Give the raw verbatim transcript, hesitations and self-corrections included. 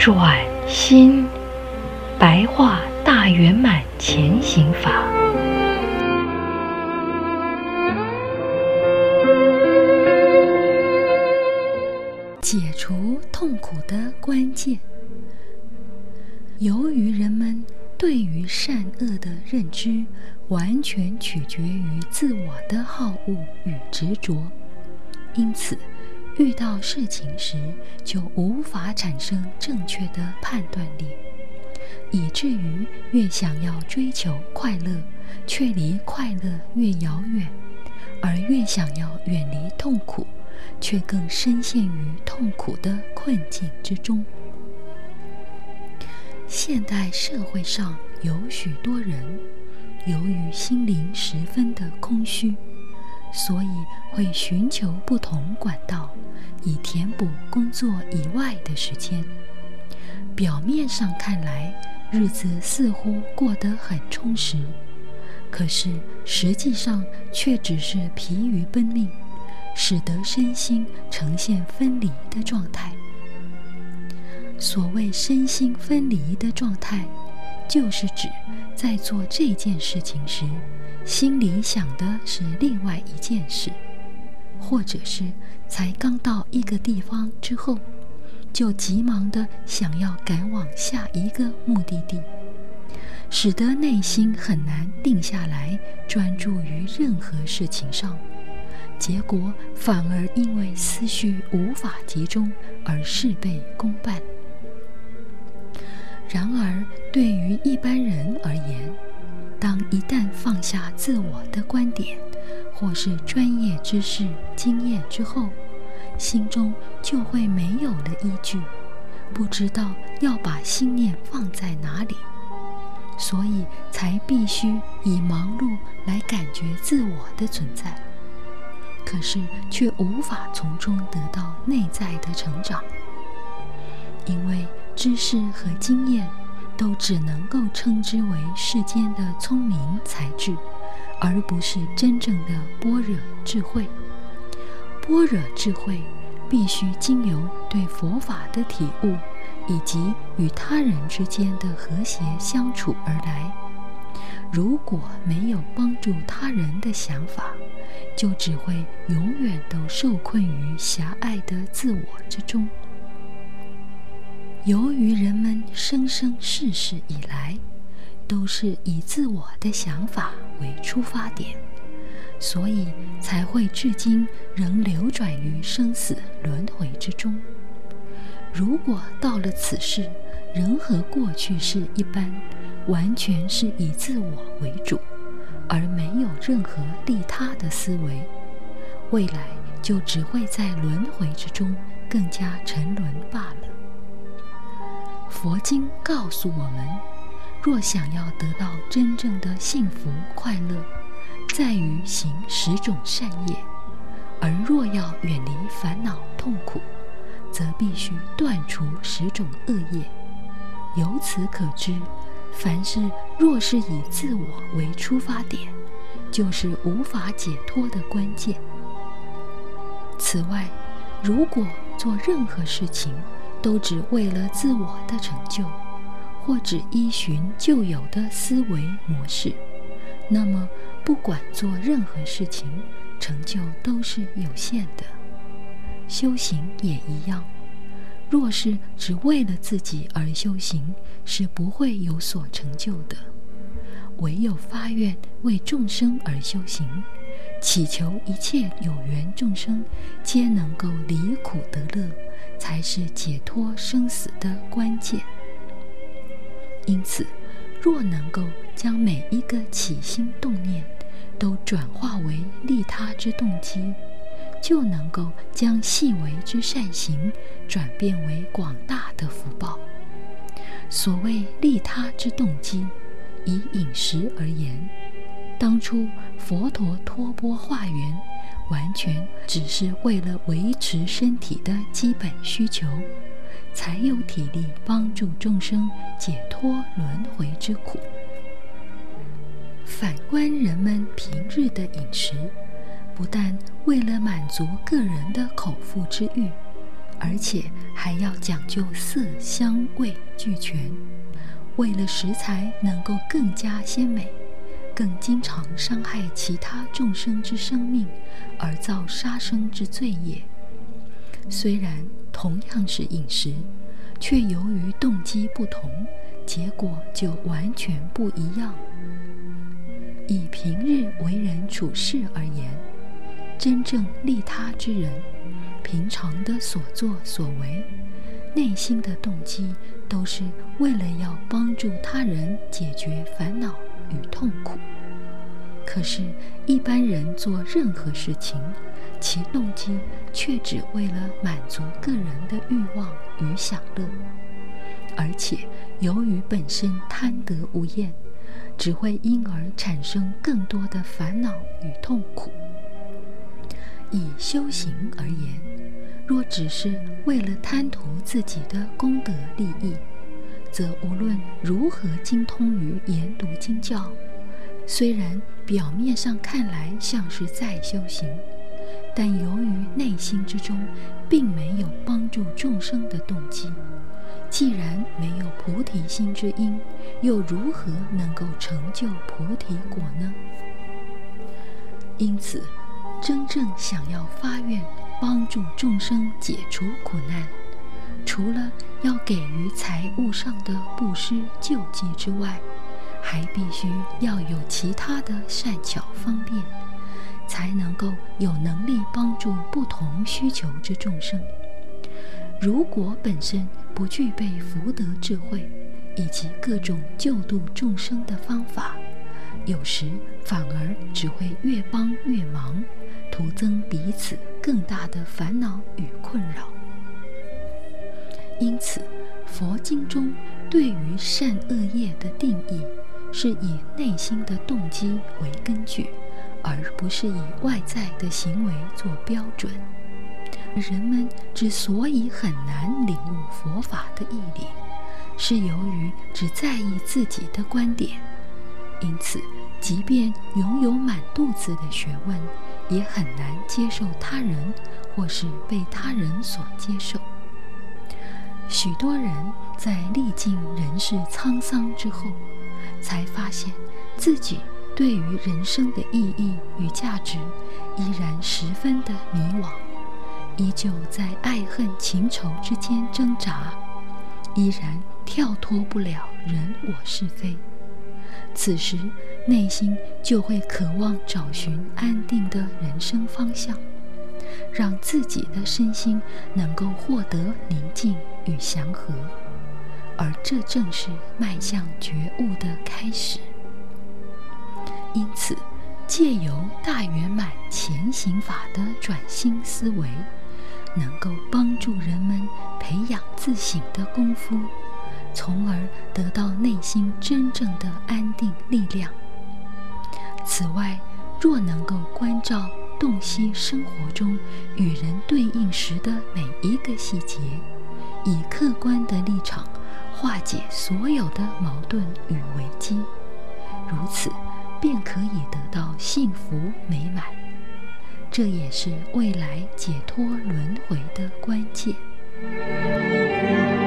转心白话大圆满前行法。 解除痛苦的关键。由于人们对于善恶的认知完全取决于自我的好恶与执着，因此遇到事情时就无法产生正确的判断力，以至于越想要追求快乐，却离快乐越遥远，而越想要远离痛苦，却更深陷于痛苦的困境之中。现代社会上有许多人由于心灵十分的空虚，所以会寻求不同管道，以填补工作以外的时间。表面上看来，日子似乎过得很充实，可是实际上却只是疲于奔命，使得身心呈现分离的状态。所谓身心分离的状态，就是指在做这件事情时，心里想的是另外一件事，或者是才刚到一个地方之后，就急忙地想要赶往下一个目的地，使得内心很难定下来，专注于任何事情上，结果反而因为思绪无法集中而事倍功半。然而对于一般人而言，当一旦放下自我的观点或是专业知识经验之后，心中就会没有了依据，不知道要把心念放在哪里，所以才必须以忙碌来感觉自我的存在，可是却无法从中得到内在的成长。因为知识和经验都只能够称之为世间的聪明才智，而不是真正的般若智慧。般若智慧必须经由对佛法的体悟，以及与他人之间的和谐相处而来。如果没有帮助他人的想法，就只会永远都受困于狭隘的自我之中。由于人们生生世世以来都是以自我的想法为出发点，所以才会至今仍流转于生死轮回之中。如果到了此世仍和过去世一般，完全是以自我为主，而没有任何利他的思维，未来就只会在轮回之中更加沉沦罢了。佛经告诉我们，若想要得到真正的幸福快乐，在于行十种善业，而若要远离烦恼痛苦，则必须断除十种恶业。由此可知，凡事若是以自我为出发点，就是无法解脱的关键。此外，如果做任何事情都只为了自我的成就，或只依循旧有的思维模式，那么不管做任何事情，成就都是有限的。修行也一样，若是只为了自己而修行，是不会有所成就的。唯有发愿为众生而修行，祈求一切有缘众生皆能够离苦得乐，才是解脱生死的关键。因此，若能够将每一个起心动念都转化为利他之动机，就能够将细微之善行转变为广大的福报。所谓利他之动机，以饮食而言，当初佛陀托钵化缘，完全只是为了维持身体的基本需求，才有体力帮助众生解脱轮回之苦。反观人们平日的饮食，不但为了满足个人的口腹之欲， 而且还要讲究色香味俱全，为了食材能够更加鲜美，更经常伤害其他众生之生命而造杀生之罪业。虽然同样是饮食，却由于动机不同，结果就完全不一样。以平日为人处事而言，真正利他之人，平常的所作所为，内心的动机都是为了要帮助他人解决烦恼与痛苦。可是，一般人做任何事情，其动机却只为了满足个人的欲望与享乐，而且由于本身贪得无厌，只会因而产生更多的烦恼与痛苦。以修行而言，若只是为了贪图自己的功德利益，则无论如何精通于研读经教，虽然表面上看来像是在修行，但由于内心之中并没有帮助众生的动机，既然没有菩提心之因，又如何能够成就菩提果呢？因此，真正想要发愿帮助众生解除苦难，除了要给予财物上的布施救济之外，还必须要有其他的善巧方便，才能够有能力帮助不同需求之众生。如果本身不具备福德智慧以及各种救度众生的方法，有时反而只会越帮越忙，徒增彼此更大的烦恼与困扰。因此，佛经中对于善恶业的定义，是以内心的动机为根据，而不是以外在的行为做标准。人们之所以很难领悟佛法的义理，是由于只在意自己的观点，因此即便拥有满肚子的学问，也很难接受他人或是被他人所接受。许多人在历尽人世沧桑之后，才发现自己对于人生的意义与价值依然十分的迷惘，依旧在爱恨情仇之间挣扎，依然跳脱不了人我是非。此时内心就会渴望找寻安定的人生方向，让自己的身心能够获得宁静与祥和，而这正是迈向觉悟的开始。因此，借由大圆满前行法的转心思维，能够帮助人们培养自省的功夫，从而得到内心真正的安定力量。此外，若能够关照洞悉生活中与人对应时的每一个细节，以客观的立场化解所有的矛盾与危机，如此便可以得到幸福美满。这也是未来解脱轮回的关键。